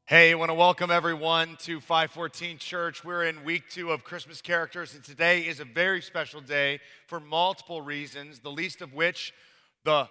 Hey, I want to welcome everyone to 514 Church. We're in week 2 of Christmas characters, and today is a very special day for multiple reasons, the least of which the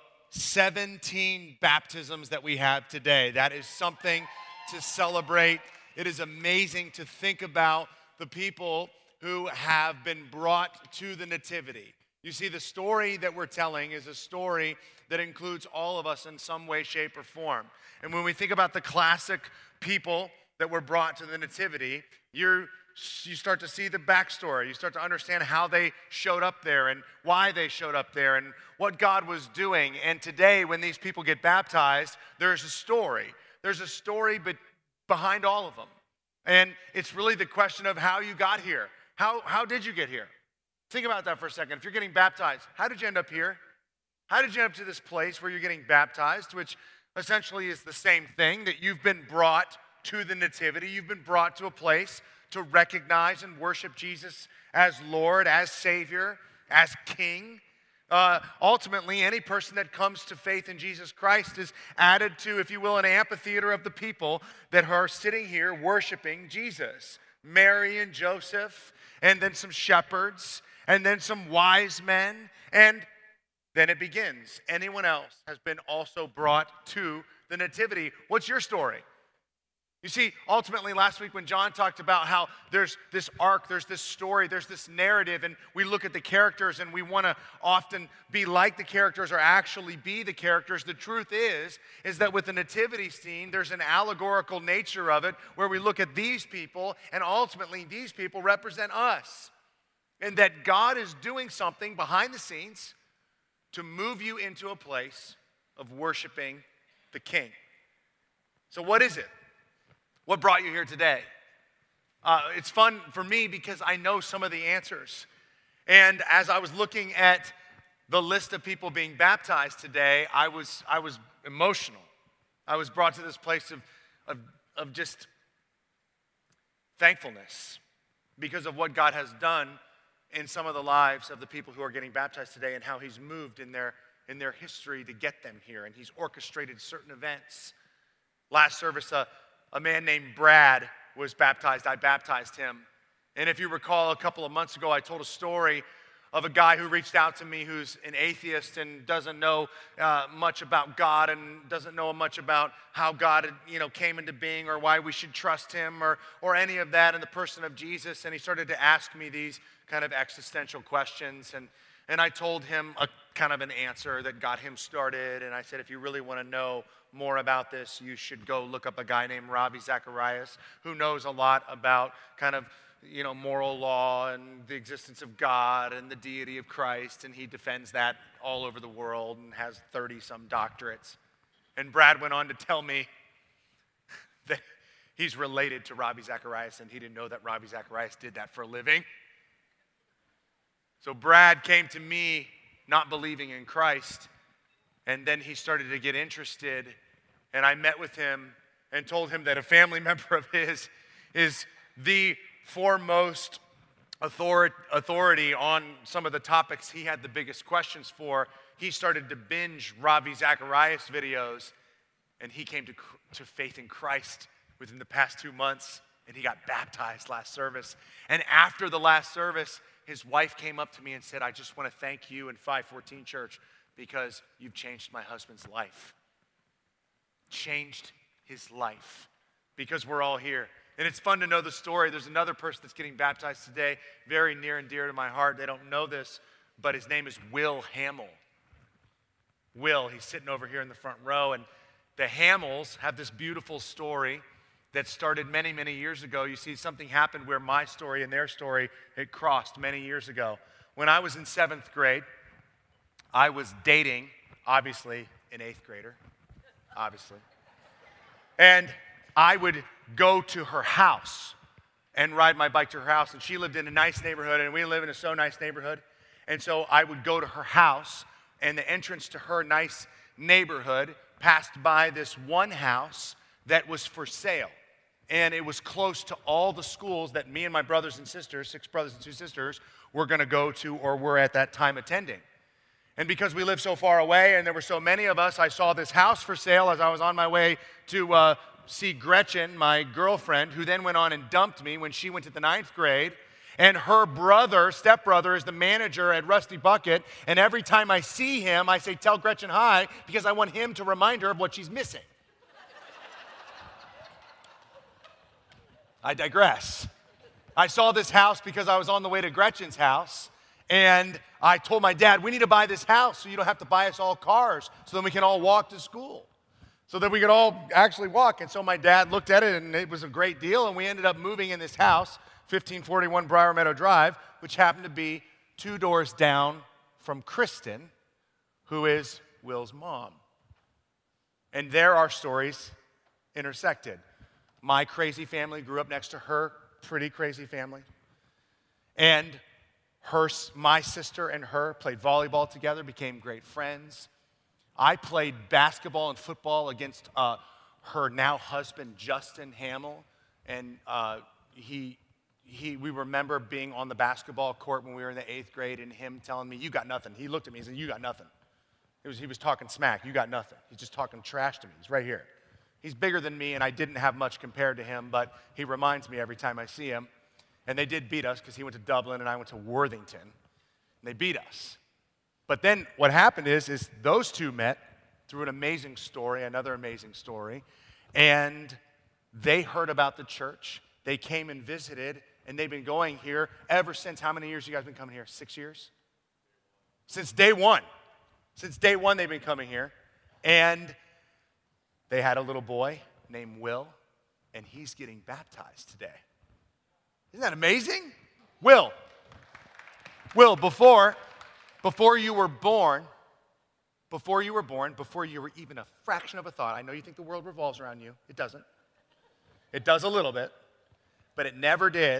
17 baptisms that we have today. That is something to celebrate. It is amazing to think about the people who have been brought to the Nativity. You see, the story that we're telling is a story that includes all of us in some way, shape, or form. And when we think about the classic people that were brought to the Nativity, you start to see the backstory. You start to understand how they showed up there and why they showed up there and what God was doing. And today, when these people get baptized, there's a story. There's a story behind all of them. And it's really the question of how you got here. How did you get here? Think about that for a second. If you're getting baptized, how did you end up here? How did you end up to this place where you're getting baptized, which essentially is the same thing, that you've been brought to the Nativity. You've been brought to a place to recognize and worship Jesus as Lord, as Savior, as King. Ultimately, any person that comes to faith in Jesus Christ is added to, if you will, an amphitheater of the people that are sitting here worshiping Jesus. Mary and Joseph, and then some shepherds, and then some wise men, and then it begins. Anyone else has been also brought to the Nativity. What's your story? You see, ultimately last week when John talked about how there's this arc, there's this story, there's this narrative, and we look at the characters and we want to often be like the characters or actually be the characters. The truth is that with the nativity scene, there's an allegorical nature of it where we look at these people and ultimately these people represent us. And that God is doing something behind the scenes to move you into a place of worshiping the King. So what is it? What brought you here today? It's fun for me because I know some of the answers. And as I was looking at the list of people being baptized today, I was emotional. I was brought to this place of just thankfulness because of what God has done in some of the lives of the people who are getting baptized today and how he's moved in their history to get them here. And he's orchestrated certain events. Last service, a man named Brad was baptized. I baptized him. And if you recall, a couple of months ago, I told a story of a guy who reached out to me who's an atheist and doesn't know much about God and doesn't know much about how God came into being or why we should trust him or any of that in the person of Jesus. And he started to ask me these kind of existential questions. And I told him a kind of an answer that got him started. And I said, if you really want to know more about this, you should go look up a guy named Ravi Zacharias who knows a lot about kind of moral law and the existence of God and the deity of Christ, and he defends that all over the world and has 30-some doctorates. And Brad went on to tell me that he's related to Ravi Zacharias, and he didn't know that Ravi Zacharias did that for a living. So Brad came to me not believing in Christ, and then he started to get interested, and I met with him and told him that a family member of his is the foremost authority on some of the topics he had the biggest questions for. He started to binge Ravi Zacharias videos, and he came to faith in Christ within the past 2 months, and he got baptized last service. And after the last service, his wife came up to me and said, I just want to thank you and 514 Church because you've changed my husband's life. Changed his life because we're all here. And it's fun to know the story. There's another person that's getting baptized today, very near and dear to my heart. They don't know this, but his name is Will Hamill. Will, he's sitting over here in the front row, and the Hamills have this beautiful story that started many, many years ago. You see, something happened where my story and their story, it crossed many years ago. When I was in 7th grade, I was dating, obviously, an 8th grader, obviously. And I would go to her house and ride my bike to her house. And she lived in a nice neighborhood, and we live in a so nice neighborhood. And so I would go to her house, and the entrance to her nice neighborhood passed by this one house that was for sale. And it was close to all the schools that me and my brothers and sisters, 6 brothers and 2 sisters, were going to go to or were at that time attending. And because we lived so far away and there were so many of us, I saw this house for sale as I was on my way to see Gretchen, my girlfriend, who then went on and dumped me when she went to the 9th grade. And her brother, stepbrother, is the manager at Rusty Bucket. And every time I see him, I say, tell Gretchen hi, because I want him to remind her of what she's missing. I digress. I saw this house because I was on the way to Gretchen's house. And I told my dad, we need to buy this house so you don't have to buy us all cars, so then we can all walk to school, so that we could all actually walk. And so my dad looked at it, and it was a great deal, and we ended up moving in this house, 1541 Briar Meadow Drive, which happened to be 2 doors down from Kristen, who is Will's mom. And there our stories intersected. My crazy family grew up next to her pretty crazy family. And my sister and her played volleyball together, became great friends. I played basketball and football against her now husband, Justin Hamill. And we remember being on the basketball court when we were in the 8th grade and him telling me, you got nothing. He looked at me and said, you got nothing. He was talking smack. You got nothing. He's just talking trash to me. He's right here. He's bigger than me, and I didn't have much compared to him, but he reminds me every time I see him. And they did beat us because he went to Dublin and I went to Worthington. And they beat us. But then what happened is those two met through an amazing story, another amazing story, and they heard about the church. They came and visited, and they've been going here ever since. How many years you guys been coming here? 6 years? Since day one. Since day one they've been coming here. And they had a little boy named Will, and he's getting baptized today. Isn't that amazing? Will, before you were born, before you were even a fraction of a thought, I know you think the world revolves around you. It doesn't. It does a little bit, but it never did.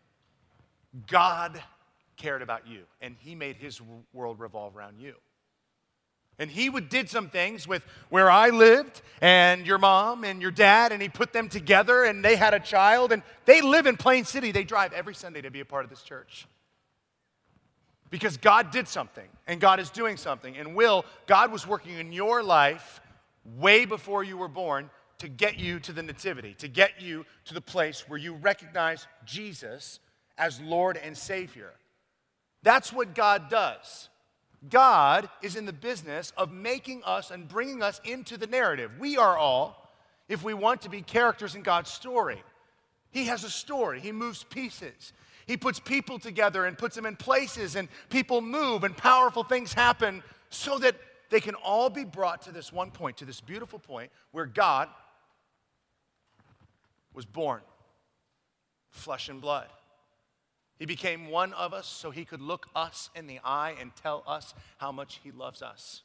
God cared about you, and he made his world revolve around you. And he did some things with where I lived and your mom and your dad, and he put them together, and they had a child, and they live in Plain City. They drive every Sunday to be a part of this church. Because God did something, and God is doing something. And God was working in your life way before you were born to get you to the nativity, to get you to the place where you recognize Jesus as Lord and Savior. That's what God does. God is in the business of making us and bringing us into the narrative. We are all, if we want to be characters in God's story. He has a story. He moves pieces. He puts people together and puts them in places, and people move, and powerful things happen so that they can all be brought to this one point, to this beautiful point where God was born, flesh and blood. He became one of us so he could look us in the eye and tell us how much he loves us.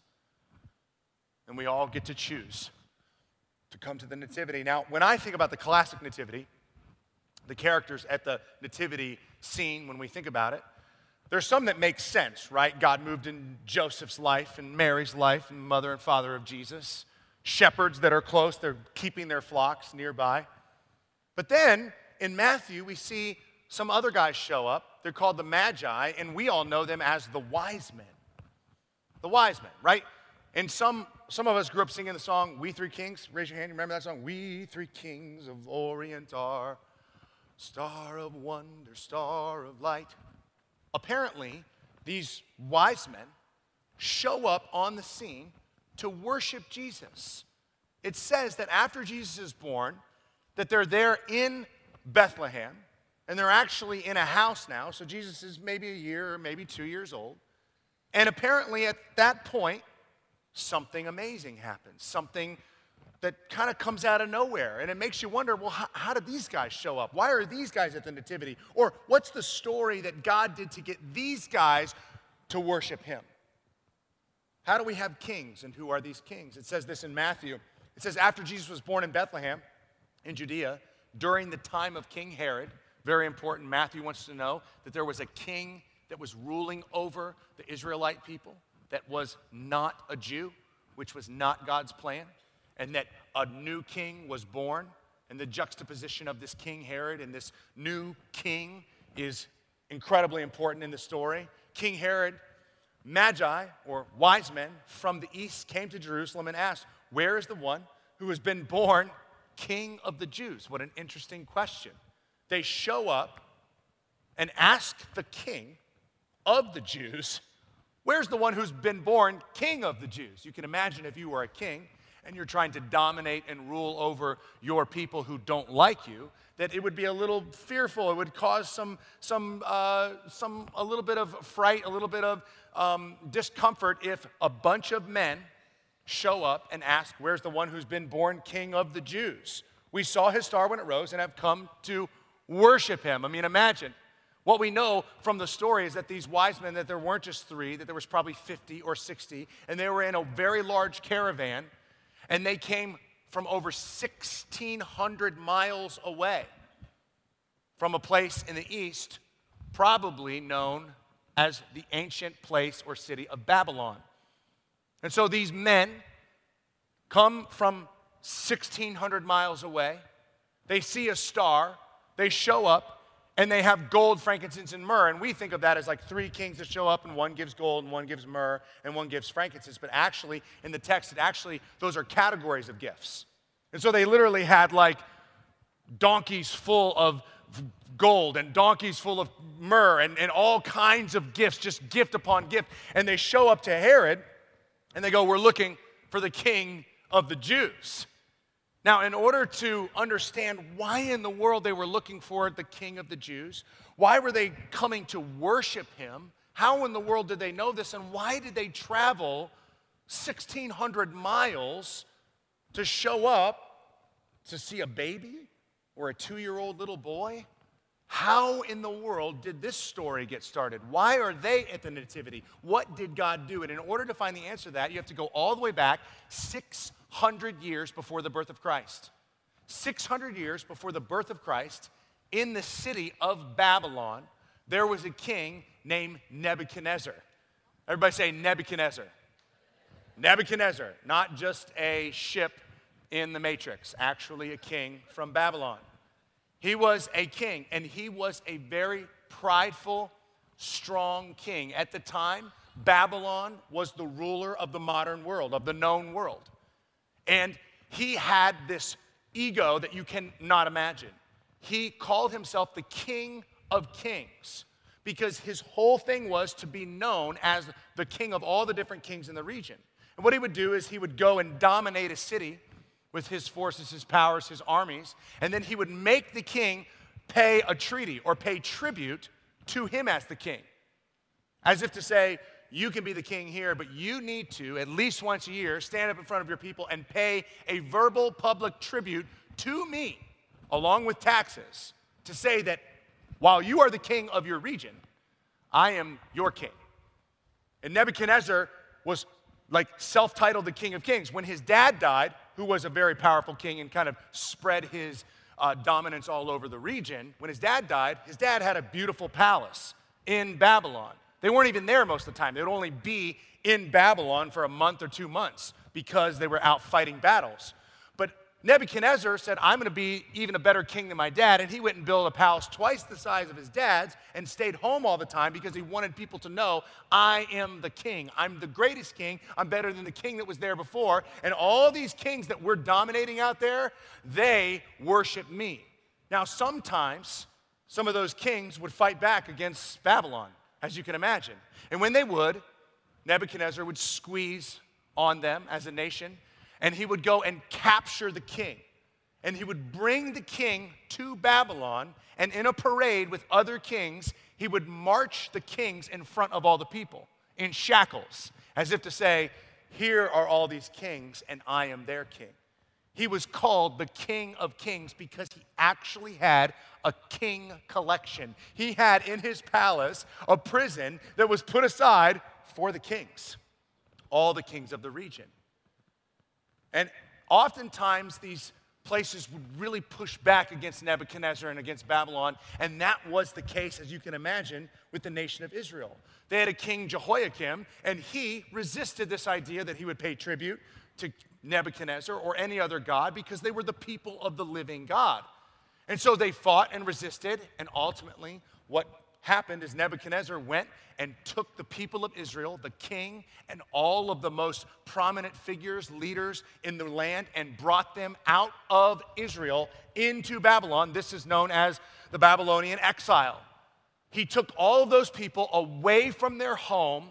And we all get to choose to come to the nativity. Now, when I think about the classic nativity, the characters at the nativity scene, when we think about it, there's some that make sense, right? God moved in Joseph's life and Mary's life and mother and father of Jesus. Shepherds that are close, they're keeping their flocks nearby. But then in Matthew, we see some other guys show up. They're called the Magi, and we all know them as the wise men. The wise men, right? And some of us grew up singing the song, We Three Kings. Raise your hand, you remember that song? We three kings of Orient are, star of wonder, star of light. Apparently, these wise men show up on the scene to worship Jesus. It says that after Jesus is born, that they're there in Bethlehem, and they're actually in a house now, so Jesus is maybe a year or maybe 2 years old. And apparently at that point, something amazing happens, something that kind of comes out of nowhere. And it makes you wonder, well, how did these guys show up? Why are these guys at the nativity? Or what's the story that God did to get these guys to worship him? How do we have kings, and who are these kings? It says this in Matthew. It says, after Jesus was born in Bethlehem, in Judea, during the time of King Herod, very important, Matthew wants to know that there was a king that was ruling over the Israelite people that was not a Jew, which was not God's plan, and that a new king was born. And the juxtaposition of this King Herod and this new king is incredibly important in the story. King Herod, Magi, or wise men from the east, came to Jerusalem and asked, where is the one who has been born king of the Jews? What an interesting question. They show up and ask the king of the Jews, where's the one who's been born king of the Jews? You can imagine if you were a king and you're trying to dominate and rule over your people who don't like you, that it would be a little fearful. It would cause a little bit of fright, a little bit of discomfort if a bunch of men show up and ask, where's the one who's been born king of the Jews? We saw his star when it rose and have come to worship him. I mean, imagine. What we know from the story is that these wise men, that there weren't just 3, that there was probably 50 or 60, and they were in a very large caravan, and they came from over 1,600 miles away from a place in the east, probably known as the ancient place or city of Babylon. And so these men come from 1,600 miles away. They see a star. They show up, and they have gold, frankincense, and myrrh. And we think of that as like 3 kings that show up, and one gives gold, and one gives myrrh, and one gives frankincense. But actually, in the text, those are categories of gifts. And so they literally had like donkeys full of gold and donkeys full of myrrh and all kinds of gifts, just gift upon gift. And they show up to Herod, and they go, we're looking for the king of the Jews. Now, in order to understand why in the world they were looking for the king of the Jews, why were they coming to worship him, how in the world did they know this, and why did they travel 1,600 miles to show up to see a baby or a 2-year-old little boy? How in the world did this story get started? Why are they at the nativity? What did God do? And in order to find the answer to that, you have to go all the way back 600 years before the birth of Christ. 600 years before the birth of Christ, in the city of Babylon, there was a king named Nebuchadnezzar. Everybody say Nebuchadnezzar. Nebuchadnezzar, not just a ship in the Matrix, actually a king from Babylon. He was a king, and he was a very prideful, strong king. At the time, Babylon was the ruler of the modern world, of the known world. And he had this ego that you cannot imagine. He called himself the King of Kings because his whole thing was to be known as the king of all the different kings in the region. And what he would do is he would go and dominate a city with his forces, his powers, his armies, and then he would make the king pay a treaty or pay tribute to him as the king. As if to say, you can be the king here, but you need to, at least once a year, stand up in front of your people and pay a verbal public tribute to me, along with taxes, to say that while you are the king of your region, I am your king. And Nebuchadnezzar was like self-titled the King of Kings. When his dad died, who was a very powerful king and kind of spread his dominance all over the region, when his dad died, his dad had a beautiful palace in Babylon. They weren't even there most of the time. They would only be in Babylon for a month or 2 months because they were out fighting battles. But Nebuchadnezzar said, I'm going to be even a better king than my dad, and he went and built a palace twice the size of his dad's and stayed home all the time because he wanted people to know, I am the king. I'm the greatest king. I'm better than the king that was there before. And all these kings that we're dominating out there, they worship me. Now, sometimes some of those kings would fight back against Babylon, as you can imagine. And when they would, Nebuchadnezzar would squeeze on them as a nation, and he would go and capture the king. And he would bring the king to Babylon, and in a parade with other kings, he would march the kings in front of all the people in shackles, as if to say, here are all these kings, and I am their king. He was called the King of Kings because he actually had a king collection. He had in his palace a prison that was put aside for the kings, all the kings of the region. And oftentimes these places would really push back against Nebuchadnezzar and against Babylon, and that was the case, as you can imagine, with the nation of Israel. They had a king, Jehoiakim, and he resisted this idea that he would pay tribute to Nebuchadnezzar or any other god because they were the people of the living God. And so they fought and resisted, and ultimately what happened is Nebuchadnezzar went and took the people of Israel, the king, and all of the most prominent figures, leaders in the land, and brought them out of Israel into Babylon. This is known as the Babylonian exile. He took all of those people away from their home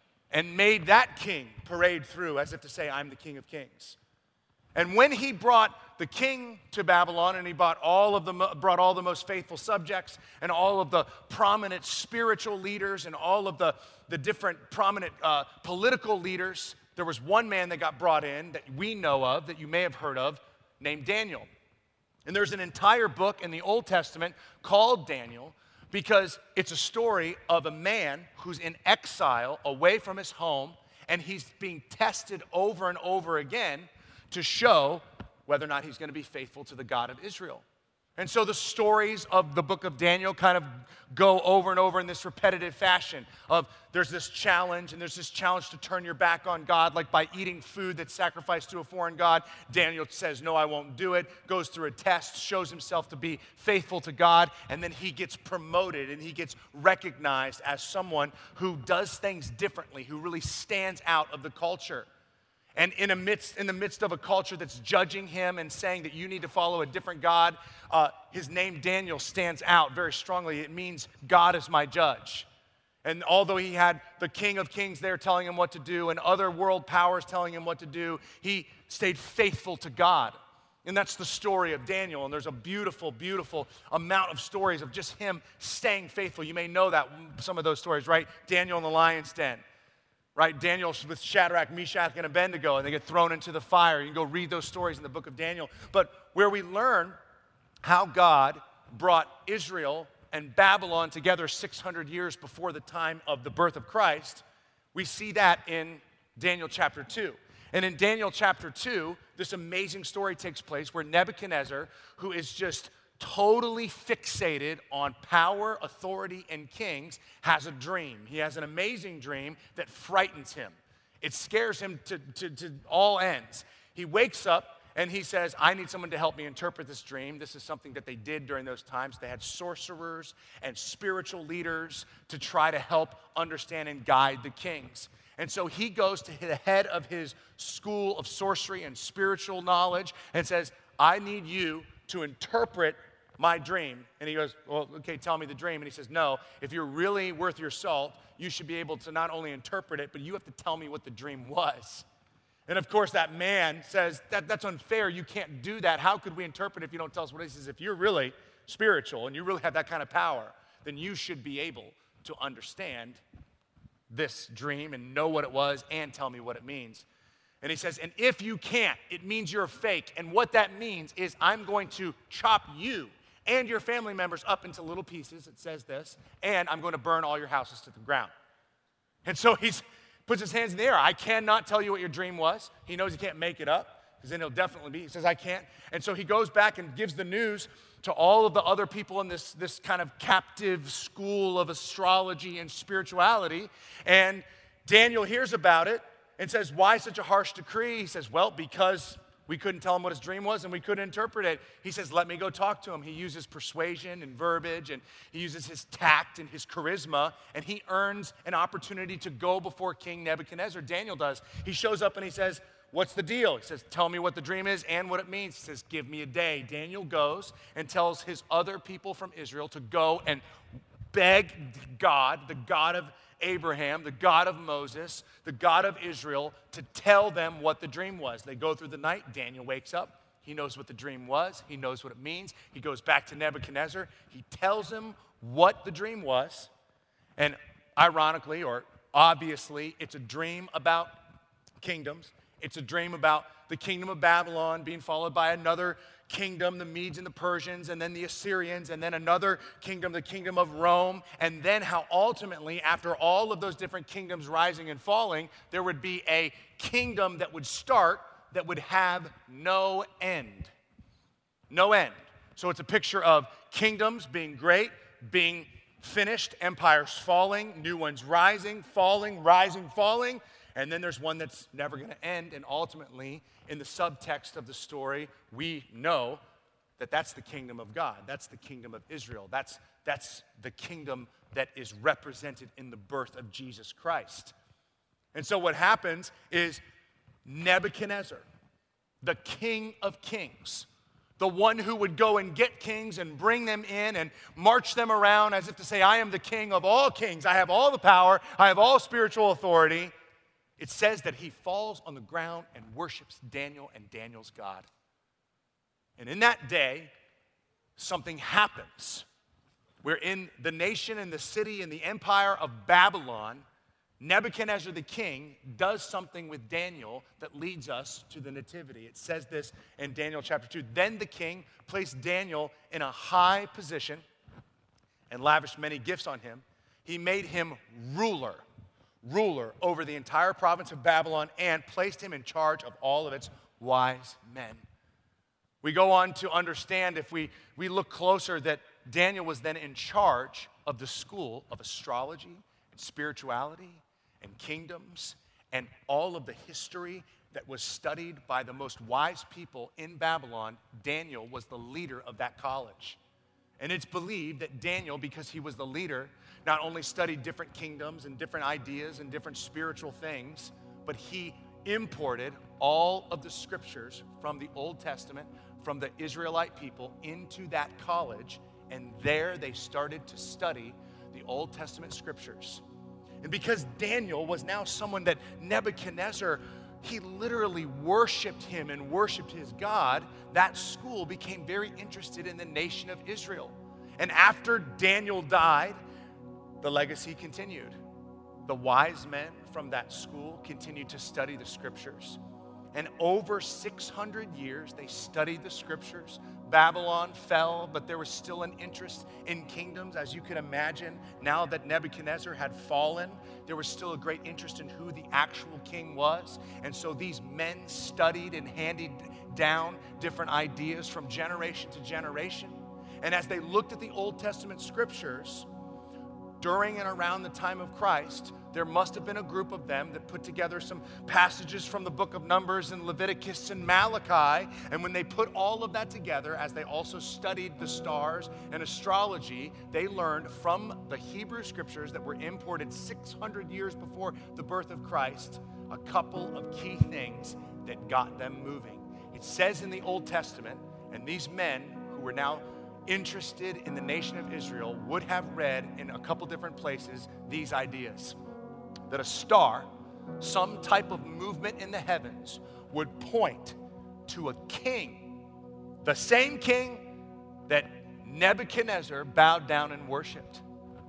and made that king parade through as if to say, I'm the King of Kings. And when he brought the king to Babylon, and he brought all the most faithful subjects and all of the prominent spiritual leaders and all of the different prominent political leaders, there was one man that got brought in that we know of, that you may have heard of, named Daniel. And there's an entire book in the Old Testament called Daniel because it's a story of a man who's in exile away from his home, and he's being tested over and over again to show whether or not he's going to be faithful to the God of Israel. And so the stories of the book of Daniel kind of go over and over in this repetitive fashion of there's this challenge, and there's this challenge to turn your back on God, like by eating food that's sacrificed to a foreign god. Daniel says, no, I won't do it, goes through a test, shows himself to be faithful to God, and then he gets promoted, and he gets recognized as someone who does things differently, who really stands out of the culture. And in the midst of a culture that's judging him and saying that you need to follow a different God, his name Daniel stands out very strongly. It means God is my judge. And although he had the King of Kings there telling him what to do and other world powers telling him what to do, he stayed faithful to God. And that's the story of Daniel. And there's a beautiful, beautiful amount of stories of just him staying faithful. You may know that, some of those stories, right? Daniel in the lion's den. Right, Daniel with Shadrach, Meshach, and Abednego, and they get thrown into the fire. You can go read those stories in the book of Daniel. But where we learn how God brought Israel and Babylon together 600 years before the time of the birth of Christ, we see that in Daniel chapter 2. And in Daniel chapter 2, this amazing story takes place where Nebuchadnezzar, who is just totally fixated on power, authority, and kings, has a dream. He has an amazing dream that frightens him. It scares him to all ends. He wakes up and he says, I need someone to help me interpret this dream. This is something that they did during those times. They had sorcerers and spiritual leaders to try to help understand and guide the kings. And so he goes to the head of his school of sorcery and spiritual knowledge and says, I need you to interpret my dream. And he goes, well, okay, tell me the dream. And he says, no, if you're really worth your salt, you should be able to not only interpret it, but you have to tell me what the dream was. And of course, that man says, that's unfair. You can't do that. How could we interpret if you don't tell us what it is? He says, if you're really spiritual and you really have that kind of power, then you should be able to understand this dream and know what it was and tell me what it means. And he says, and if you can't, it means you're fake. And what that means is I'm going to chop you and your family members up into little pieces, it says this, and I'm going to burn all your houses to the ground. And so he puts his hands in the air. I cannot tell you what your dream was. He knows he can't make it up, because then he'll definitely be. He says, I can't. And so he goes back and gives the news to all of the other people in this kind of captive school of astrology and spirituality. And Daniel hears about it and says, why such a harsh decree? He says, well, because we couldn't tell him what his dream was and we couldn't interpret it. He says, let me go talk to him. He uses persuasion and verbiage, and he uses his tact and his charisma, and he earns an opportunity to go before King Nebuchadnezzar. Daniel does. He shows up and he says, what's the deal? He says, tell me what the dream is and what it means. He says, give me a day. Daniel goes and tells his other people from Israel to go and beg God, the God of Abraham, the God of Moses, the God of Israel, to tell them what the dream was. They go through the night. Daniel wakes up. He knows what the dream was. He knows what it means. He goes back to Nebuchadnezzar. He tells him what the dream was. And ironically, or obviously, it's a dream about kingdoms. It's a dream about the kingdom of Babylon being followed by another kingdom, the Medes and the Persians, and then the Assyrians, and then another kingdom, the kingdom of Rome, and then how ultimately, after all of those different kingdoms rising and falling, there would be a kingdom that would start that would have no end. No end. So it's a picture of kingdoms being great, being finished, empires falling, new ones rising, falling, rising, falling, and then there's one that's never going to end. And ultimately, in the subtext of the story, we know that that's the kingdom of God. That's the kingdom of Israel. That's the kingdom that is represented in the birth of Jesus Christ. And so what happens is Nebuchadnezzar, the king of kings, the one who would go and get kings and bring them in and march them around as if to say, I am the king of all kings. I have all the power. I have all spiritual authority. It says that he falls on the ground and worships Daniel and Daniel's God. And in that day, something happens. We're in the nation and the city and the empire of Babylon. Nebuchadnezzar the king does something with Daniel that leads us to the nativity. It says this in Daniel chapter 2. Then the king placed Daniel in a high position and lavished many gifts on him. He made him ruler over the entire province of Babylon and placed him in charge of all of its wise men. We go on to understand, if we look closer, that Daniel was then in charge of the school of astrology and spirituality and kingdoms and all of the history that was studied by the most wise people in Babylon. Daniel was the leader of that college. And it's believed that Daniel, because he was the leader, not only studied different kingdoms and different ideas and different spiritual things, but he imported all of the scriptures from the Old Testament, from the Israelite people, into that college. And there they started to study the Old Testament scriptures. And because Daniel was now someone that Nebuchadnezzar, he literally worshiped him and worshiped his God, that school became very interested in the nation of Israel. And after Daniel died, the legacy continued. The wise men from that school continued to study the scriptures. And over 600 years, they studied the scriptures. Babylon fell, but there was still an interest in kingdoms. As you can imagine, now that Nebuchadnezzar had fallen, there was still a great interest in who the actual king was. And so these men studied and handed down different ideas from generation to generation. And as they looked at the Old Testament scriptures, during and around the time of Christ, there must have been a group of them that put together some passages from the book of Numbers and Leviticus and Malachi. And when they put all of that together, as they also studied the stars and astrology, they learned from the Hebrew scriptures that were imported 600 years before the birth of Christ, a couple of key things that got them moving. It says in the Old Testament, and these men who were now interested in the nation of Israel would have read in a couple different places these ideas. That a star, some type of movement in the heavens, would point to a king, the same king that Nebuchadnezzar bowed down and worshiped.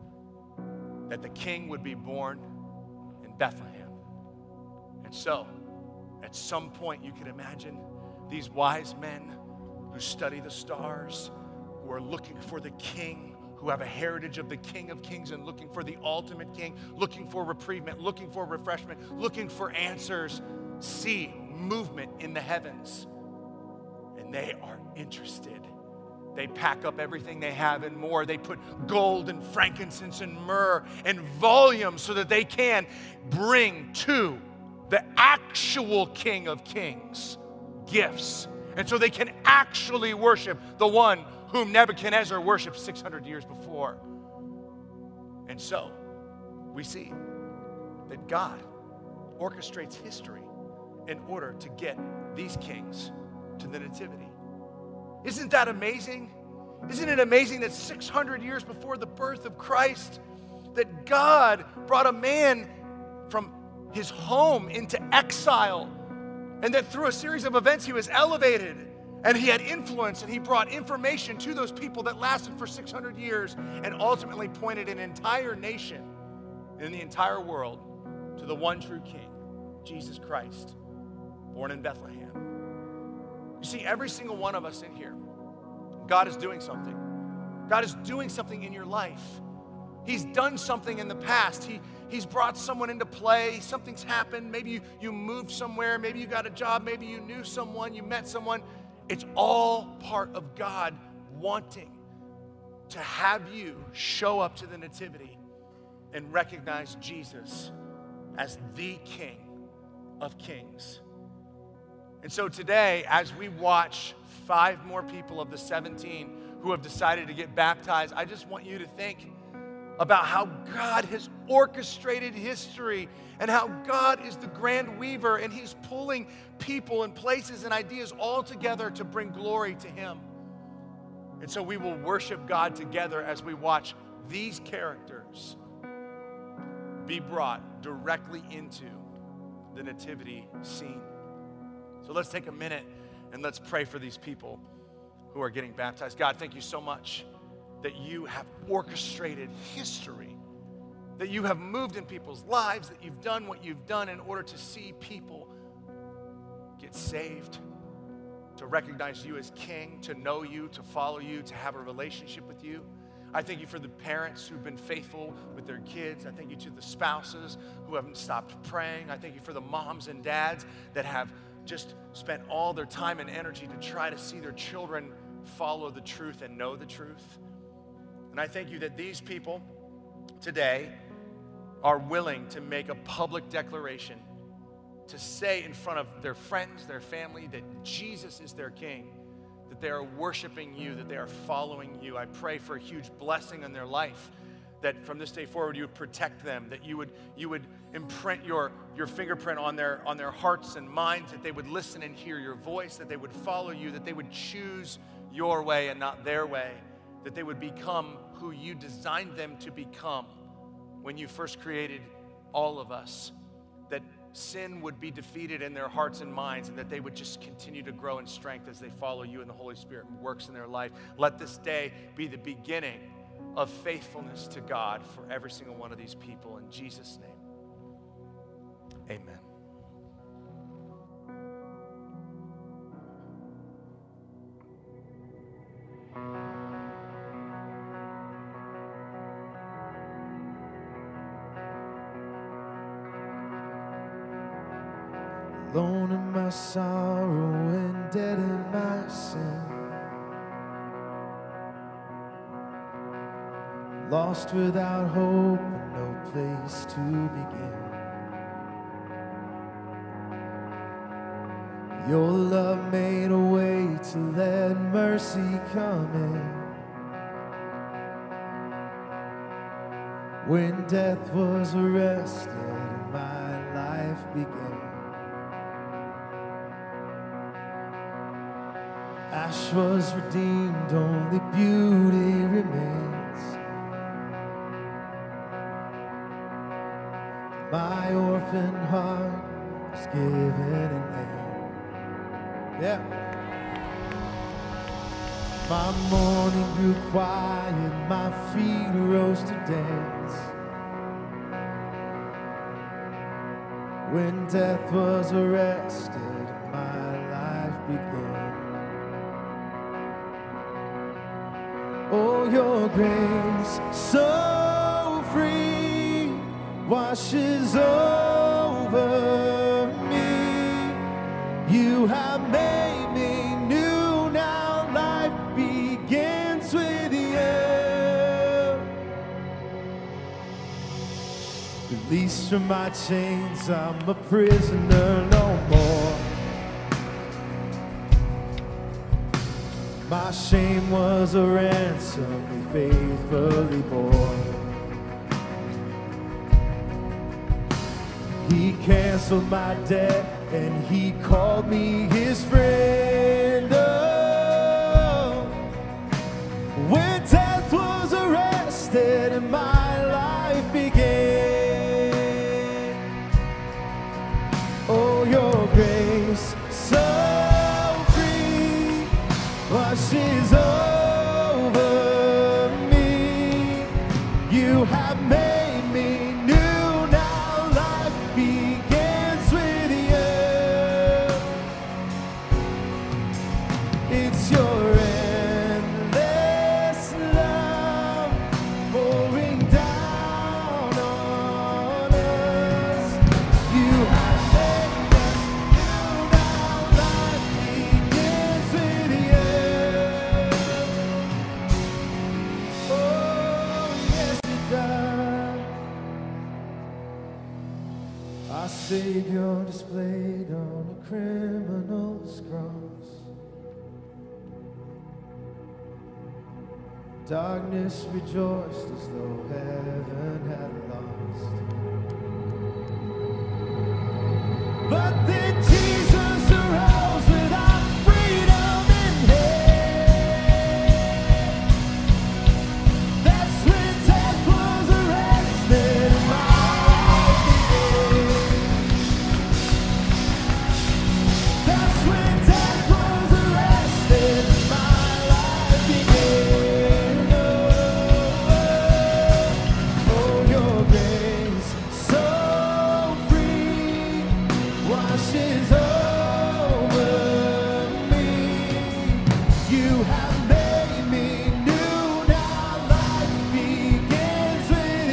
That the king would be born in Bethlehem. And so, at some point, you can imagine these wise men who study the stars, who are looking for the king, who have a heritage of the King of Kings and looking for the ultimate king, looking for reprievement, looking for refreshment, looking for answers, see movement in the heavens. And they are interested. They pack up everything they have and more. They put gold and frankincense and myrrh and volumes so that they can bring to the actual King of Kings gifts. And so they can actually worship the one whom Nebuchadnezzar worshipped 600 years before. And so, we see that God orchestrates history in order to get these kings to the nativity. Isn't that amazing? Isn't it amazing that 600 years before the birth of Christ, that God brought a man from his home into exile, and that through a series of events he was elevated, and he had influence, and he brought information to those people that lasted for 600 years and ultimately pointed an entire nation in the entire world to the one true King, Jesus Christ, born in Bethlehem. You see, every single one of us in here, God is doing something. God is doing something in your life. He's done something in the past. He's brought someone into play. Something's happened. Maybe you moved somewhere. Maybe you got a job. Maybe you knew someone. You met someone. It's all part of God wanting to have you show up to the nativity and recognize Jesus as the King of Kings. And so today, as we watch 5 more people of the 17 who have decided to get baptized, I just want you to think, about how God has orchestrated history and how God is the grand weaver and he's pulling people and places and ideas all together to bring glory to him. And so we will worship God together as we watch these characters be brought directly into the nativity scene. So let's take a minute and let's pray for these people who are getting baptized. God, thank you so much that you have orchestrated history, that you have moved in people's lives, that you've done what you've done in order to see people get saved, to recognize you as King, to know you, to follow you, to have a relationship with you. I thank you for the parents who've been faithful with their kids. I thank you to the spouses who haven't stopped praying. I thank you for the moms and dads that have just spent all their time and energy to try to see their children follow the truth and know the truth. And I thank you that these people today are willing to make a public declaration, to say in front of their friends, their family, that Jesus is their King, that they are worshiping you, that they are following you. I pray for a huge blessing in their life, that from this day forward you would protect them, that you would imprint your fingerprint on their hearts and minds, that they would listen and hear your voice, that they would follow you, that they would choose your way and not their way, that they would become who you designed them to become when you first created all of us, that sin would be defeated in their hearts and minds, and that they would just continue to grow in strength as they follow you and the Holy Spirit works in their life. Let this day be the beginning of faithfulness to God for every single one of these people. In Jesus' name, amen. Alone in my sorrow and dead in my sin, lost without hope and no place to begin. Your love made a way to let mercy come in. When death was arrested and my life began. Ash was redeemed, only beauty remains. My orphan heart was given a name. Yeah. My morning grew quiet, my feet rose to dance. When death was arrested, my life began. Oh, your grace so free washes over me. You have made me new, now life begins with you. Released from my chains, I'm a prisoner no more. My shame was a ransom we faithfully bore. He canceled my debt and he called me his friend. Oh, when death was arrested and my life began. Oh, your grace so washes over me. You have made me new, now life begins with you. It's your endless love pouring down on us. You have made us new, now life begins with you. Our Savior displayed on a criminal's cross Darkness rejoiced as though heaven had lost. But then Jesus arose with our freedom in hand. That's when death was arrested and my life began. That's when death was arrested and my life began. Oh, your grace so free washes over me. You have made me new. Now life begins with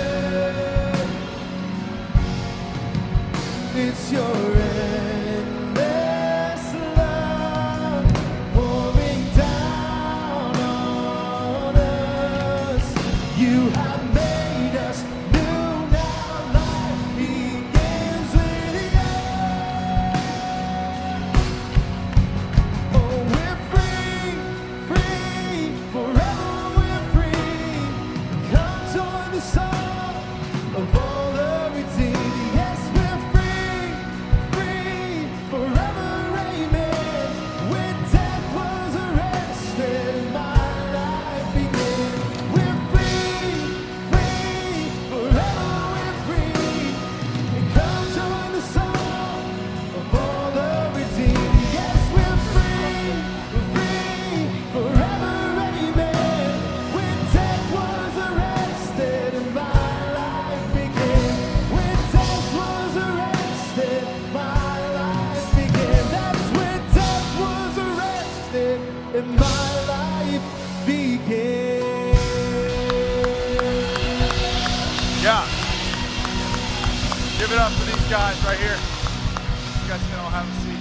you. It's your endless love pouring down on us. You have made us new. Now life begins with you. Oh, we're free, free, forever we're free. Come join the song of all the redeemed. Yes, we're free, free, forever, amen. When death was arrested, my life began. We're free, free, forever we're free. And come join the song of all the redeemed. Yes, we're free, forever, amen. When death was arrested and my life began. When death was arrested, my life began. That's when death was arrested and my life began. Yeah. Give it up for these guys right here. You guys can all have a seat.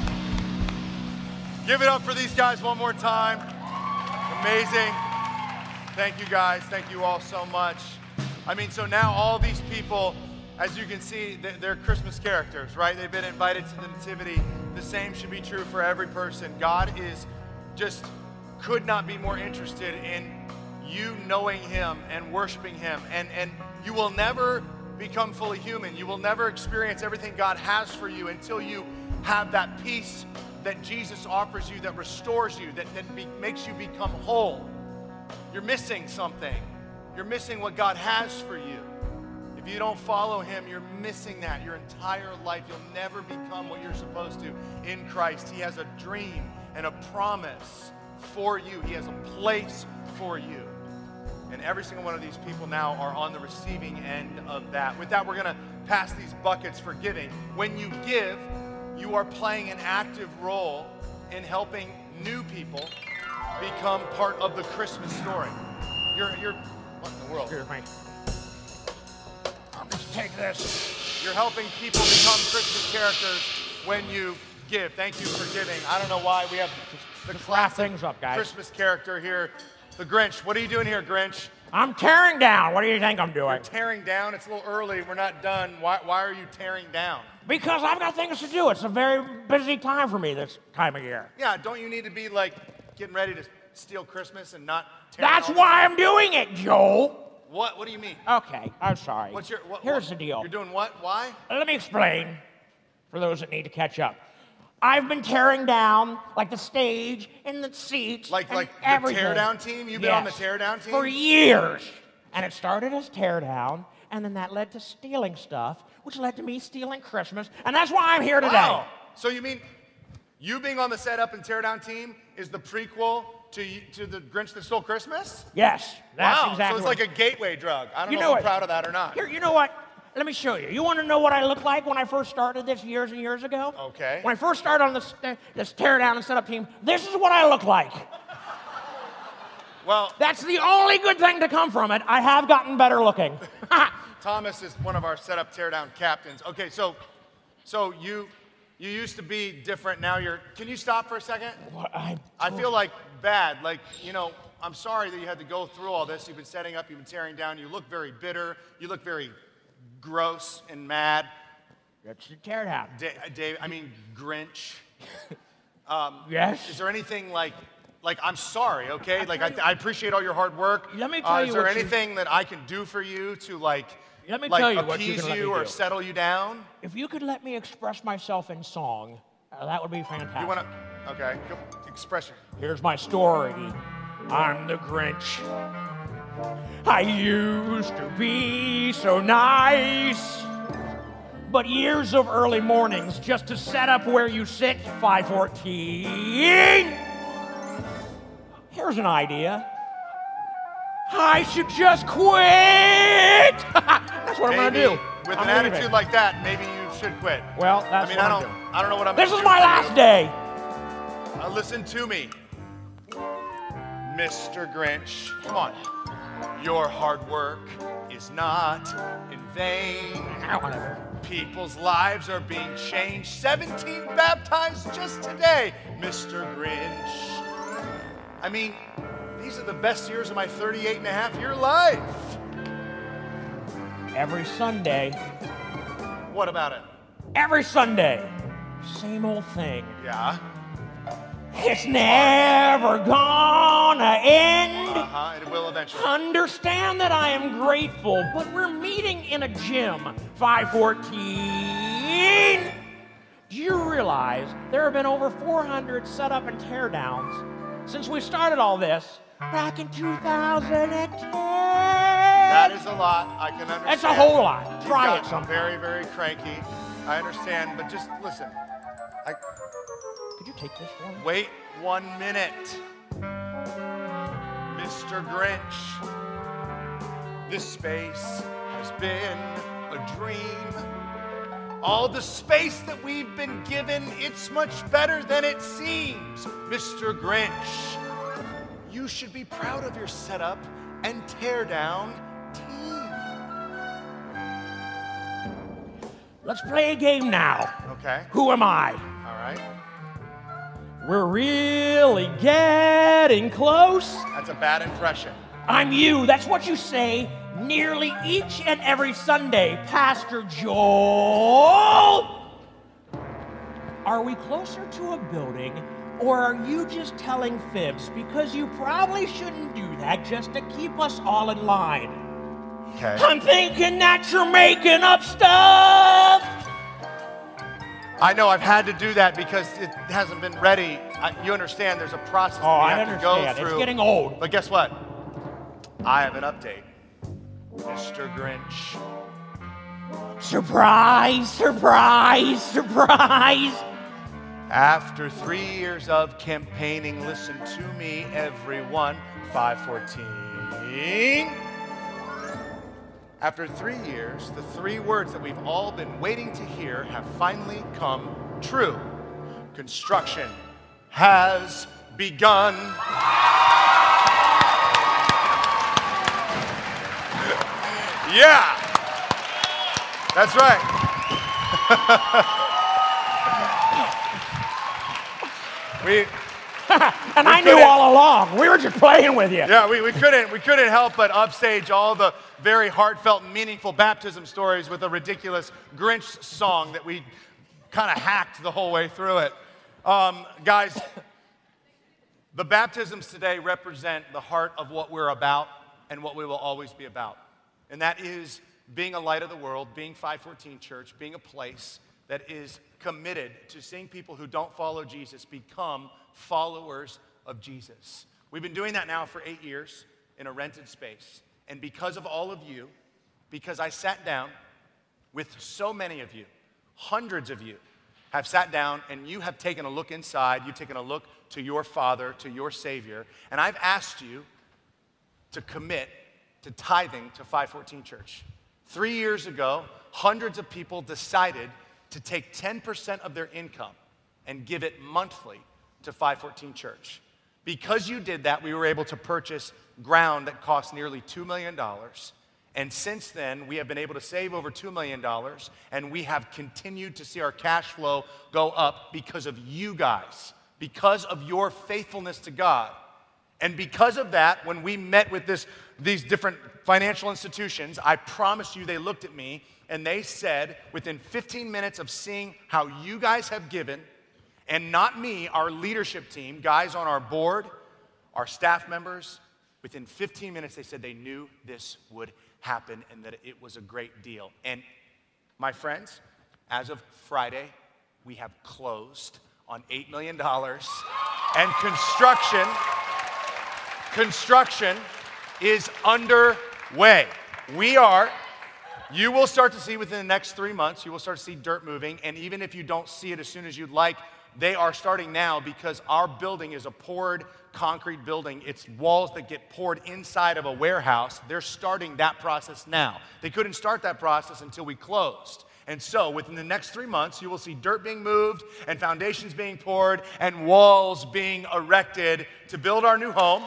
Give it up for these guys one more time. Amazing. Thank you guys. Thank you all so much. I mean, so now all these people, as you can see, they're Christmas characters, right? They've been invited to the Nativity. The same should be true for every person. God is just could not be more interested in you knowing Him and worshiping Him. And you will never become fully human. You will never experience everything God has for you until you have that peace that Jesus offers you, that restores you, that makes you become whole. You're missing something. You're missing what God has for you. If you don't follow Him, you're missing that your entire life. You'll never become what you're supposed to in Christ. He has a dream and a promise for you. He has a place for you. And every single one of these people now are on the receiving end of that. With that, we're going to pass these buckets for giving. When you give, you are playing an active role in helping new people become part of the Christmas story. You're what in the world? Here, mate. I'll just take this. You're helping people become Christmas characters when you give. Thank you for giving. I don't know why we have the Just wrap things up, guys. Christmas character here, the Grinch. What are you doing here, Grinch? I'm tearing down. What do you think I'm doing? You're tearing down. It's a little early. We're not done. Why are you tearing down? Because I've got things to do. It's a very busy time for me this time of year. Yeah, don't you need to be like getting ready to steal Christmas and not tearing That's all why I'm doing it, Joel. What do you mean? Okay, I'm sorry. Here's the deal. You're doing what? Why? Let me explain for those that need to catch up. I've been tearing down like the stage and the seats Like and the everything. teardown team? You've been on the teardown team? For years. And it started as teardown, and then that led to stealing stuff, which led to me stealing Christmas, and that's why I'm here today. Wow. So you mean you being on the set up and teardown team is the prequel to the Grinch That Stole Christmas? Yes, that's Wow. exactly. So it's like a gateway drug. I don't You know know if I'm what? proud of that or not. Here, you know what? Let me show you. You want to know what I looked like when I first started this years and years ago? Okay. When I first started on this teardown and setup team, this is what I look like. Well, That's the only good thing to come from it. I have gotten better looking. Thomas is one of our setup teardown captains. Okay, so you used to be different. Now you're. Can you stop for a second? I feel like bad. Like, you know, I'm sorry that you had to go through all this. You've been setting up. You've been tearing down. You look very bitter. You look very gross and mad. That's the teardown. Dave, I mean Grinch. Yes. Is there anything like like, I'm sorry, okay? Like, I appreciate all your hard work. Let me tell you is there what you- anything that I can do for you to, like, Let me tell you what you appease can let you me or do. settle you down? If you could let me express myself in song, that would be fantastic. You want to, okay, go express it. Here's my story. I'm the Grinch. I used to be so nice. But years of early mornings just to set up where you sit, 514. Here's an idea. I should just quit. That's what I'm going to Maybe do. with I'm an leaving. attitude like that, maybe you should quit. Well, that's I mean, what I I'm don't, doing. I don't know what I'm This gonna is my do for last you. day. Listen to me, Mr. Grinch. Come on. Your hard work is not in vain. Whatever. People's lives are being changed. 17 baptized just today, Mr. Grinch. I mean, these are the best years of my 38-and-a-half-year life. Every Sunday, What about it? every Sunday, same old thing. Yeah. It's never gonna end. It will eventually. Understand that I am grateful, but we're meeting in a gym, 514. Do you realize there have been over 400 setup and teardowns since we started all this back in 2010? That is a lot. I can understand. That's a whole lot. You've Try it gotten sometime. very, very cranky. I understand, but just listen. Could you take this for me? Wait 1 minute. Mr. Grinch, this space has been a dream. All the space that we've been given, it's much better than it seems. Mr. Grinch, you should be proud of your setup and tear down team. Let's play a game now. Okay, Who am I? all right. We're really getting close. That's a bad impression. I'm you. That's what you say nearly each and every Sunday, Pastor Joel. Are we closer to a building, or are you just telling fibs? Because you probably shouldn't do that just to keep us all in line. Okay. I'm thinking that you're making up stuff. I know I've had to do that because it hasn't been ready. You understand there's a process Oh, that we I have to go understand. through. It's getting old. But guess what? I have an update. Mr. Grinch. Surprise, surprise, surprise. After 3 years of campaigning, listen to me, everyone. 514. After 3 years, the 3 words that we've all been waiting to hear have finally come true. Construction has begun. Yeah, that's right. And I knew all along. We were just playing with you. Yeah, we couldn't help but upstage all the very heartfelt and meaningful baptism stories with a ridiculous Grinch song that we kind of hacked the whole way through it. Guys, the baptisms today represent the heart of what we're about and what we will always be about. And that is being a light of the world, being 514 Church, being a place that is committed to seeing people who don't follow Jesus become followers of Jesus. We've been doing that now for 8 years in a rented space. And because of all of you, because I sat down with so many of you, hundreds of you have sat down and you have taken a look inside, you've taken a look to your Father, to your Savior, and I've asked you to commit to tithing to 514 Church. 3 years ago, hundreds of people decided to take 10% of their income and give it monthly to 514 Church. Because you did that, we were able to purchase ground that cost nearly $2 million. And since then, we have been able to save over $2 million, and we have continued to see our cash flow go up because of you guys, because of your faithfulness to God. And because of that, when we met with these different financial institutions, I promise you they looked at me and they said, within 15 minutes of seeing how you guys have given, and not me, our leadership team, guys on our board, our staff members, within 15 minutes, they said they knew this would happen and that it was a great deal. And my friends, as of Friday, we have closed on $8 million, and construction is underway. You will start to see within the next 3 months, you will start to see dirt moving, and even if you don't see it as soon as you'd like, they are starting now because our building is a poured concrete building. It's walls that get poured inside of a warehouse. They're starting that process now. They couldn't start that process until we closed. And so within the next 3 months, you will see dirt being moved and foundations being poured and walls being erected to build our new home,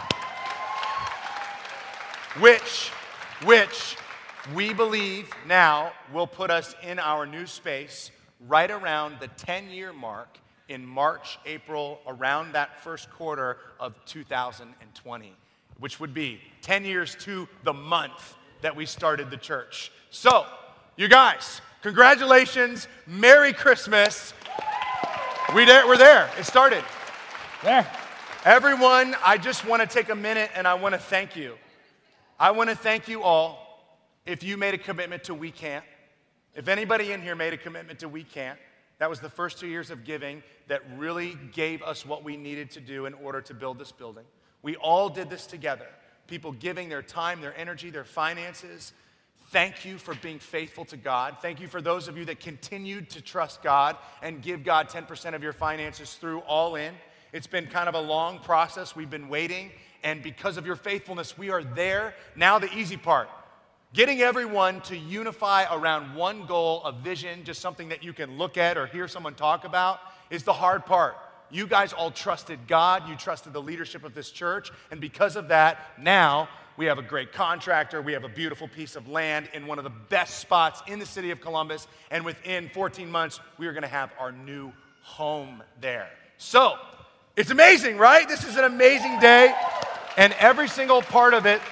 which we believe now will put us in our new space right around the 10-year mark in March, April, around that first quarter of 2020, which would be 10 years to the month that we started the church. So, you guys, congratulations, Merry Christmas. We're there, it started. There. Everyone, I just want to take a minute and I want to thank you. I want to thank you all. If you made a commitment to We Can't, if anybody in here made a commitment to We Can't, that was the first 2 years of giving that really gave us what we needed to do in order to build this building. We all did this together. People giving their time, their energy, their finances. Thank you for being faithful to God. Thank you for those of you that continued to trust God and give God 10% of your finances through All In. It's been kind of a long process. We've been waiting, and because of your faithfulness, we are there. Now the easy part. Getting everyone to unify around one goal, a vision, just something that you can look at or hear someone talk about, is the hard part. You guys all trusted God, you trusted the leadership of this church, and because of that, now we have a great contractor, we have a beautiful piece of land in one of the best spots in the city of Columbus, and within 14 months, we are gonna have our new home there. So, it's amazing, right? This is an amazing day, and every single part of it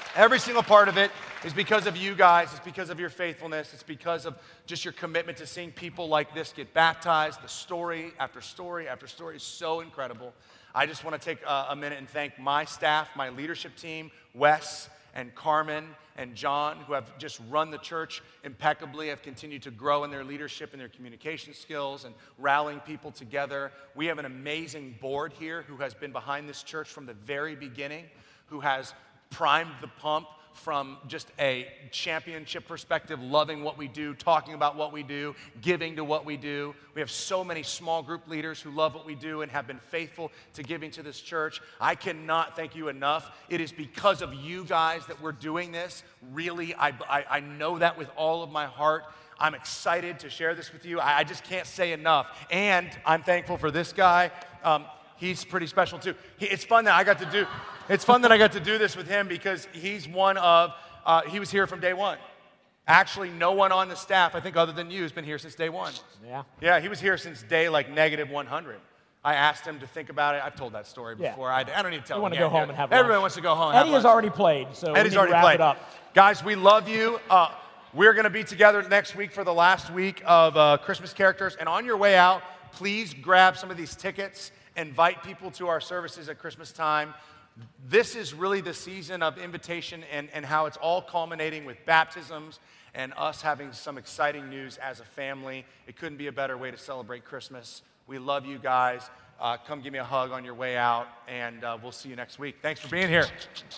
is because of you guys. It's because of your faithfulness. It's because of just your commitment to seeing people like this get baptized. The story after story after story is so incredible. I just want to take a minute and thank my staff, my leadership team, Wes and Carmen and John, who have just run the church impeccably, have continued to grow in their leadership and their communication skills and rallying people together. We have an amazing board here who has been behind this church from the very beginning, who has primed the pump from just a championship perspective, loving what we do, talking about what we do, giving to what we do. We have so many small group leaders who love what we do and have been faithful to giving to this church. I cannot thank you enough. It is because of you guys that we're doing this. Really, I know that with all of my heart. I'm excited to share this with you. I just can't say enough. And I'm thankful for this guy. He's pretty special too. It's fun that I got to do this with him because he's he was here from day one. Actually, no one on the staff, I think other than you, has been here since day one. Yeah. Yeah, he was here since day like -100. I asked him to think about it. I've told that story before. Yeah. I don't need to tell him. We want to go home and have lunch. Everybody wants to go home and Eddie have has lunch. already played, so Eddie's we already need to wrap played. it up. Guys, we love you. We're going to be together next week for the last week of Christmas Characters. And on your way out, please grab some of these tickets. Invite people to our services at Christmas time. This is really the season of invitation and how it's all culminating with baptisms and us having some exciting news as a family. It couldn't be a better way to celebrate Christmas. We love you guys. Come give me a hug on your way out, and we'll see you next week. Thanks for being here.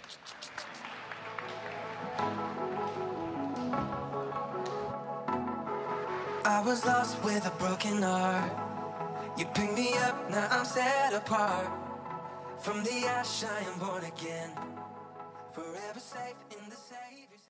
I was lost with a broken heart. You picked me up, now I'm set apart. From the ash I am born again, forever safe in the same.